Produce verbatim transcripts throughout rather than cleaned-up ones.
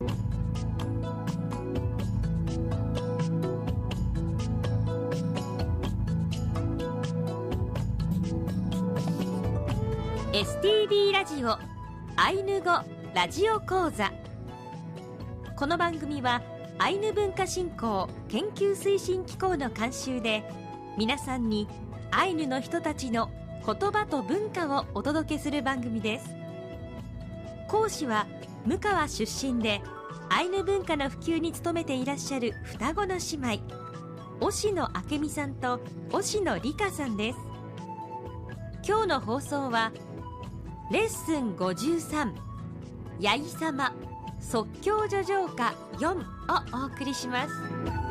エスティービー ラジオアイヌ語ラジオ講座。この番組はアイヌ文化振興研究推進機構の監修で、皆さんにアイヌの人たちの言葉と文化をお届けする番組です。講師は向川出身でアイヌ文化の普及に努めていらっしゃる双子の姉妹、押野明美さんと押野理香さんです。今日の放送はレッスンごじゅうさん、やいさま即興叙情歌よんをお送りします。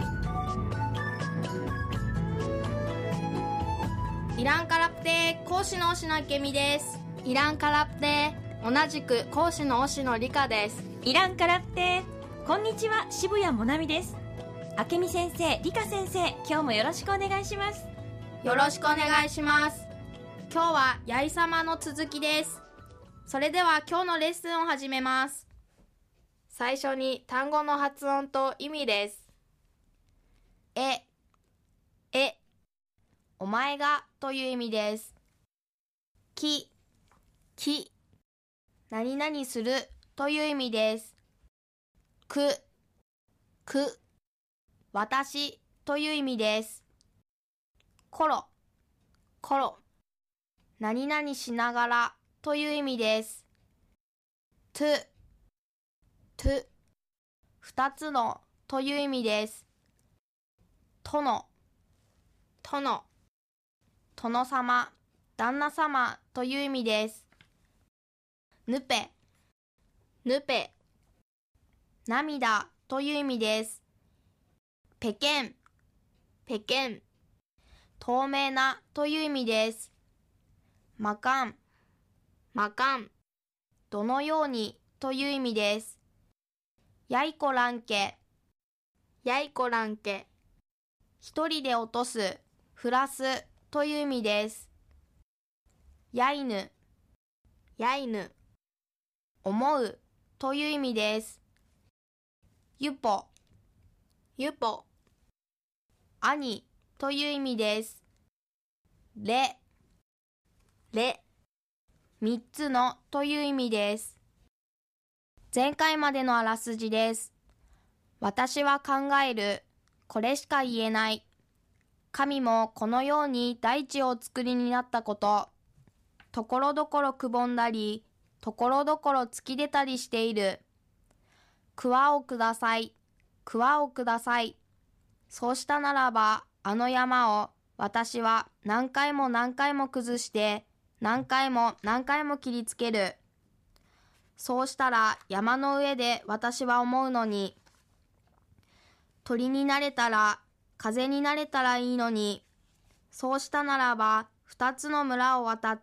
イランカラプテ講師の押野明美です。イランカラプテ同じく講師の押野理香です。 イランカラプテこんにちは、渋谷もなみです。明美先生、理香先生、今日もよろしくお願いします。 よろしくお願いします。今日はやいさまの続きです。それでは今日のレッスンを始めます。最初に単語の発音と意味です。え、え、お前がという意味です。き、き、何々するという意味です。く、く、私という意味です。ころ、ころ、何々しながらという意味です。と、と、二つのという意味です。との、との、殿様、旦那様という意味です。ぬぺ、ぬぺ、涙という意味です。ぺけん、ぺけん、透明なという意味です。まかん、まかん、どのようにという意味です。やいこらんけ、やいこらんけ、一人で落とす、降らすという意味です。やいぬ、やいぬ、思うという意味です。ゆぽ、ゆぽ、兄という意味です。れ、れ、三つのという意味です。前回までのあらすじです。私は考える。これしか言えない。神もこのように大地をお作りになったこと。ところどころくぼんだり、ところどころ突き出たりしている。桑をください。桑をください。そうしたならば、あの山を私は何回も何回も崩して、何回も何回も切りつける。そうしたら山の上で私は思うのに、鳥になれたら、風になれたらいいのに、そうしたならば二つの村を渡って、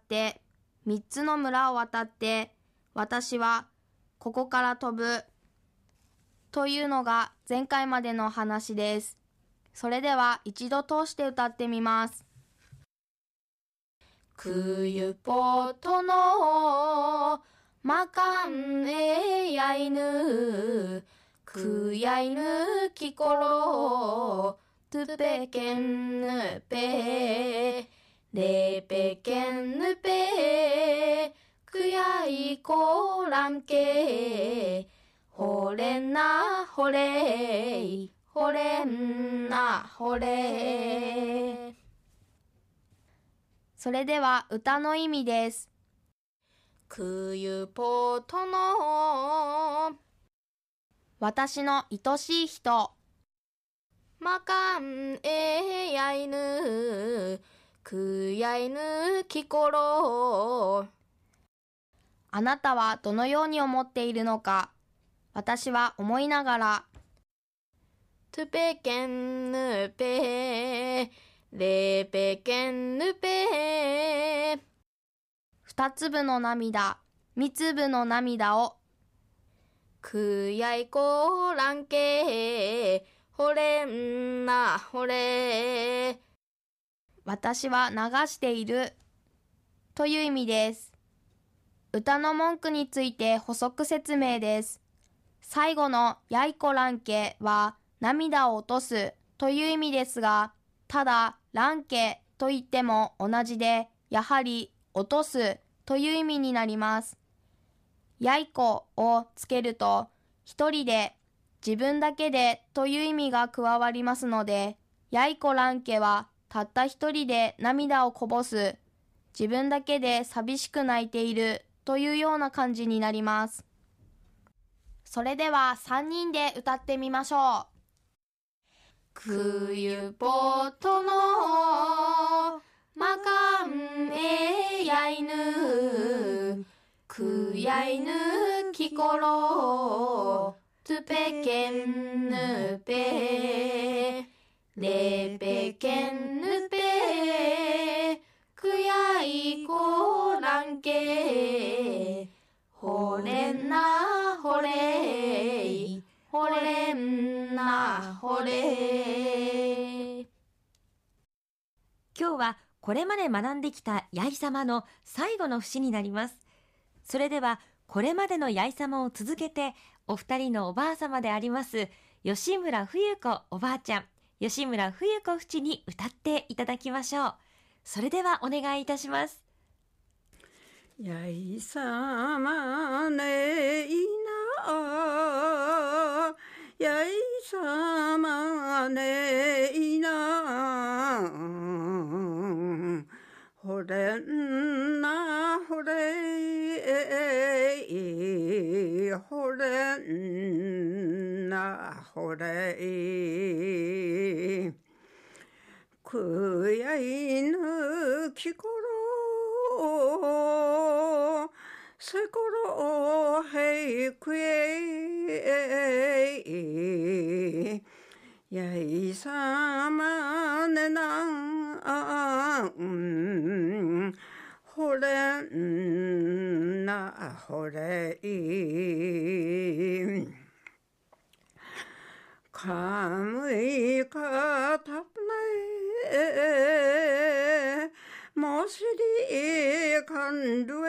三つの村を渡って、私はここから飛ぶ。というのが前回までの話です。それでは一度通して歌ってみます。くゆぽとのまかんえやいぬくやいぬきころとぺけんぬぺれぺけんぬぺくやいこらんけほれなほれいほれんなほれ。それでは歌の意味です。くゆぽとの私の愛しい人。まかんえやいぬくやいぬきころ。あなたはどのように思っているのか、私は思いながら。とぺけんぬぺれぺけんぬぺ二粒の涙、三粒の涙をくやいこらんけほれんなほれ。私は流しているという意味です。歌の文句について補足説明です。 最後のやいこらんけは涙を落とすという意味ですが、ただらんけと言っても同じで、やはり落とすという意味になります。やいこをつけると、一人で、自分だけでという意味が加わりますので、やいこらんけはたった一人で涙をこぼす、自分だけで寂しく泣いているというような感じになります。それではさんにんで歌ってみましょう。くゆぽとのまかんえやいぬ、くやいぬきころ、つぺけんぬぺ、れぺけんぬぺ、くやいこらんけ、ほれんなほれい、ほれんなほれい。 今日はこれまで学んできたやいさまの最後の節になります。それではこれまでのやいさまを続けて、お二人のおばあさまであります吉村冬子おばあちゃん、吉村冬子淵に歌っていただきましょう。それではお願いいたします。 やいさまねいな、やいさまねいな、ほれんなほれい、ほれんなほれい、くやいぬきころ、せころへいくえい、やいさまねなんほれんなほれい、かむいかたぷねもしりかんる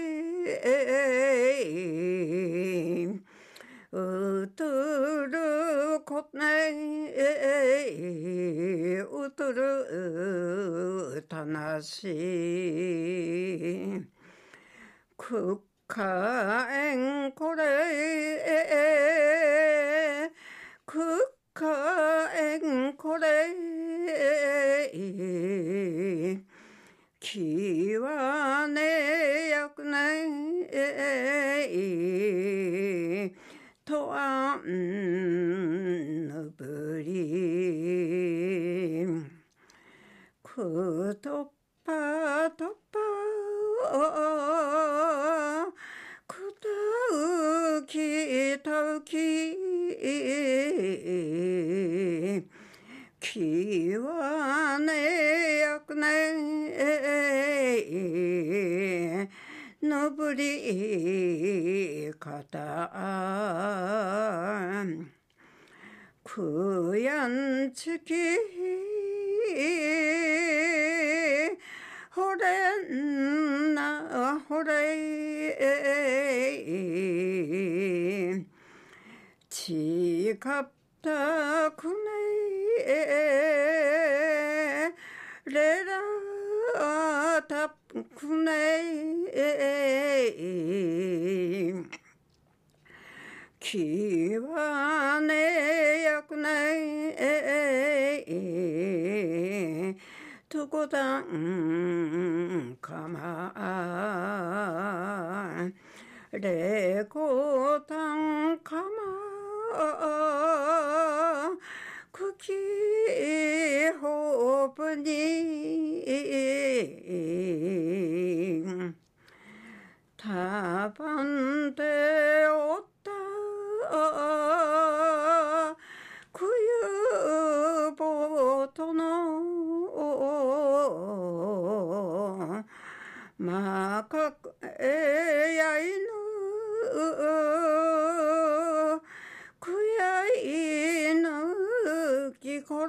え、うとるこねうとるたなし、くっかえんこれ、くっかえんこれ、きわねやくねとあんぬぶり、くとぱとぱくたうきたうき、きわねやくねのぶりかた、くやんちきほれんなほれい、ちかったくねれらたくね、きわねやくねとこだんかまれこたんかまくきほぶにたばんでおったくゆぼとのまかえやいぬくやいぬきこ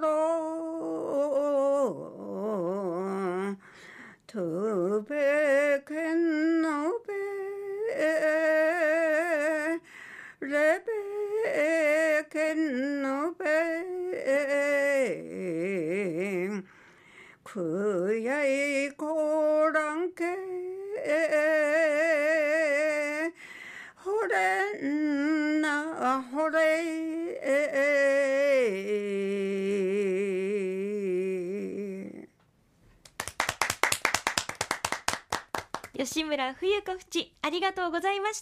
ろ、とべけんのべれべ 겠노 배 그야의 고랑께 호래나 호래 吉村冬子ふち、ありがとうございました。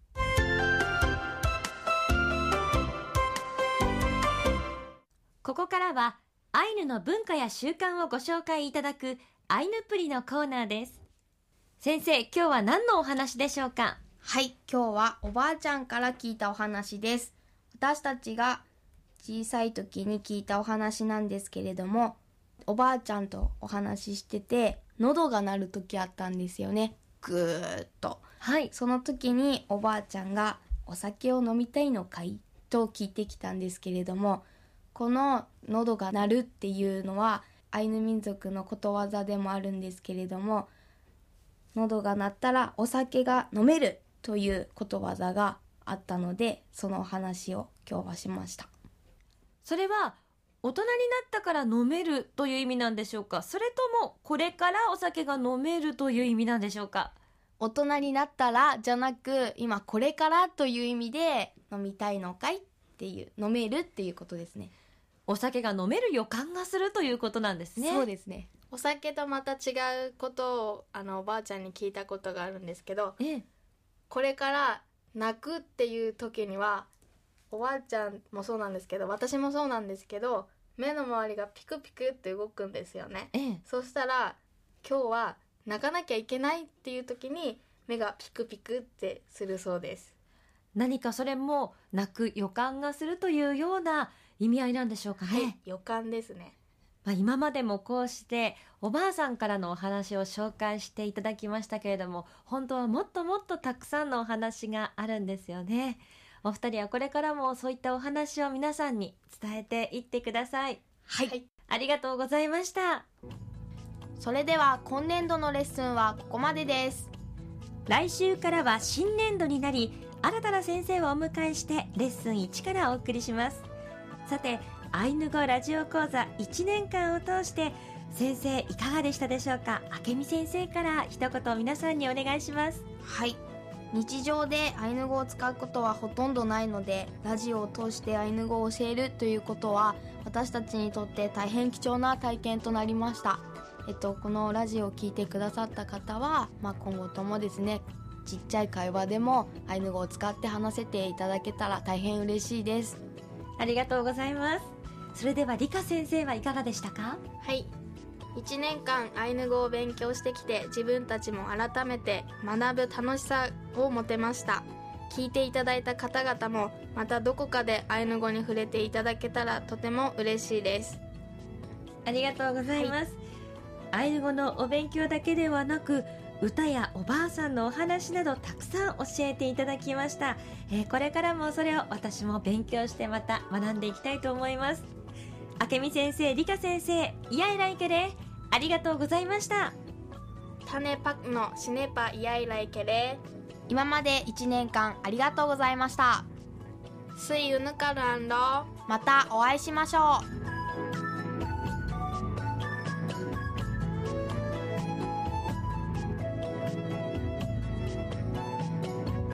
ここからはアイヌの文化や習慣をご紹介いただくアイヌプリのコーナーです。先生、今日は何のお話でしょうか？ はい、今日はおばあちゃんから聞いたお話です。私たちが小さい時に聞いたお話なんですけれども、おばあちゃんとお話ししてて喉が鳴る時あったんですよね。ぐーっと。 はい。 その時におばあちゃんがお酒を飲みたいのかいと聞いてきたんですけれども、この喉が鳴るっていうのはアイヌ民族のことわざでもあるんですけれども、喉が鳴ったらお酒が飲めるということわざがあったので、そのお話を今日はしました。 それは大人になったから飲めるという意味なんでしょうか？それともこれからお酒が飲めるという意味なんでしょうか？ 大人になったらじゃなく、今これからという意味で飲みたいのかいっていう、飲めるっていうことですね。 お酒が飲める予感がするということなんですね。 そうですね。 お酒とまた違うことをあのおばあちゃんに聞いたことがあるんですけど、 ええ、 これから泣くっていう時には、おばあちゃんもそうなんですけど、私もそうなんですけど、目の周りがピクピクって動くんですよね。 ええ、 そしたら今日は泣かなきゃいけないっていう時に目がピクピクってするそうです。 何かそれも泣く予感がするというような意味合いなんでしょうかね。 はい、予感ですね。 まあ、今までもこうしておばあさんからのお話を紹介していただきましたけれども、本当はもっともっとたくさんのお話があるんですよね。お二人はこれからもそういったお話を皆さんに伝えていってください。 はい、 はい、 ありがとうございました。 それでは今年度のレッスンはここまでです。 来週からは新年度になり、新たな先生をお迎えしてレッスンいちからお送りします。さて、アイヌ語ラジオ講座いちねんかんを通して先生いかがでしたでしょうか？明美先生から一言皆さんにお願いします。 はい、日常でアイヌ語を使うことはほとんどないので、ラジオを通してアイヌ語を教えるということは私たちにとって大変貴重な体験となりました。えっと、このラジオを聞いてくださった方は、まあ、今後ともですね、ちっちゃい会話でもアイヌ語を使って話せていただけたら大変嬉しいです。 ありがとうございます。それでは理香先生はいかがでしたか？ はい、いちねんかんアイヌ語を勉強してきて、自分たちも改めて学ぶ楽しさを持てました。聞いていただいた方々もまたどこかでアイヌ語に触れていただけたらとても嬉しいです。 ありがとうございます。はい、アイヌ語のお勉強だけではなく、歌やおばあさんのお話などたくさん教えていただきました。えー、これからもそれを私も勉強してまた学んでいきたいと思います。明美先生、理香先生、イヤイライケレありがとうございました。 タネパクのシネパイヤイライケレ、 今までいちねんかんありがとうございました。 スイウヌカランロ、 またお会いしましょう。